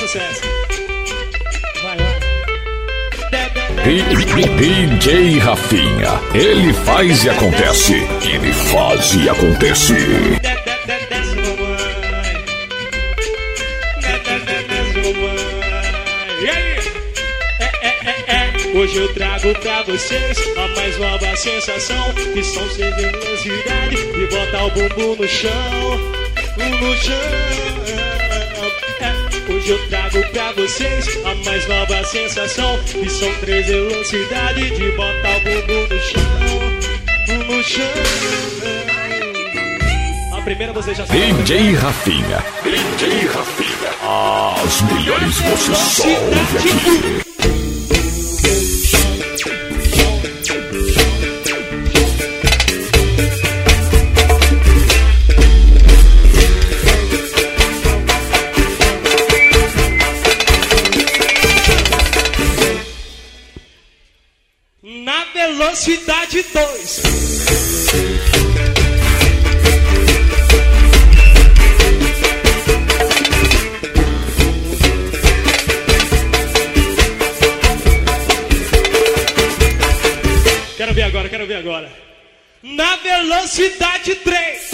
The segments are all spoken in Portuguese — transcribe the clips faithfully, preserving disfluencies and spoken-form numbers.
processo. Vai, vai. D J Rafinha, ele faz e acontece. Ele faz e acontece. Desce, mamãe. Desce, mamãe. E aí? É, é, é, é. Hoje eu trago pra vocês a mais nova sensação, que são ser velocidade e botar o bumbum no chão. No chão. É. Hoje eu trago pra vocês a mais nova sensação, que são três velocidades de botar o bumbum no chão. No chão. A primeira você já sabe. D J Rafinha, D J Rafinha, as melhores você só ouve aqui. Na velocidade dois. Quero ver agora, quero ver agora. Na velocidade três.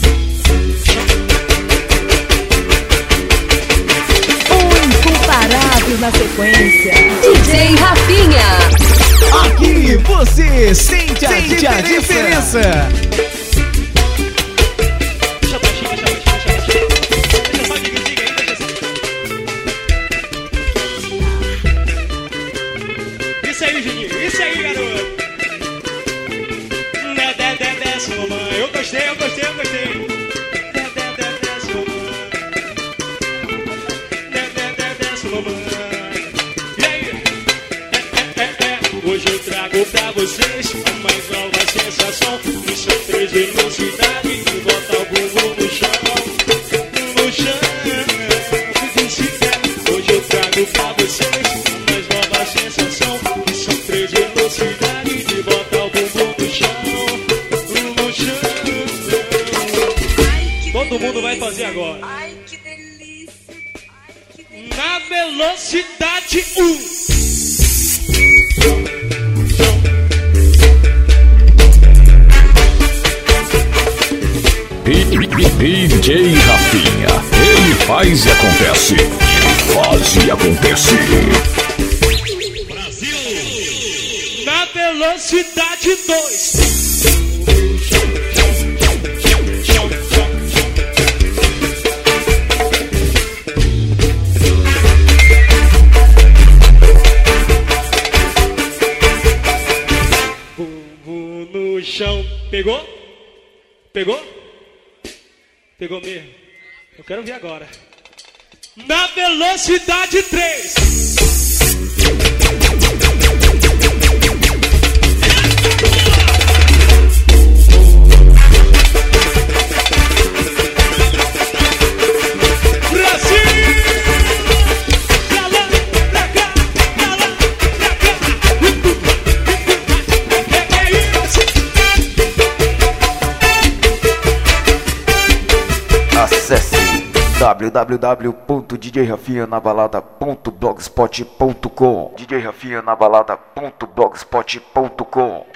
Um incomparável na sequência. D J Rafinha. Aqui você sente a, sente a diferença. Deixa baixinho, deixa baixinho, deixa baixinho. Deixa só diga, diga aí, deixa só. Isso aí, Juninho, isso aí, garoto. Né, de, de, desce, mamãe. Eu gostei, eu gostei, eu gostei. De, de, de, desce, mamãe. De, de, de, desce, mamãe. E aí? É, é, é. Hoje eu trago pra vocês a mais nova sensação, que são três velocidades e botar o bumbum no chão. No chão. Hoje eu trago pra vocês a mais nova sensação, que são três velocidades e botar o bumbum no chão. No chão. Todo mundo vai fazer agora. Ai, que delícia. Ai, que delícia. Na velocidade um. D J Rafinha, ele faz e acontece. Ele faz e acontece. Brasil. Na velocidade dois. Bumbum no chão. Pegou? Pegou? Pegou mesmo? Eu quero ver agora. Na velocidade três. Acesse w w w ponto d j rafinha na balada ponto blogspot ponto com d j rafinha na balada ponto blogspot ponto com.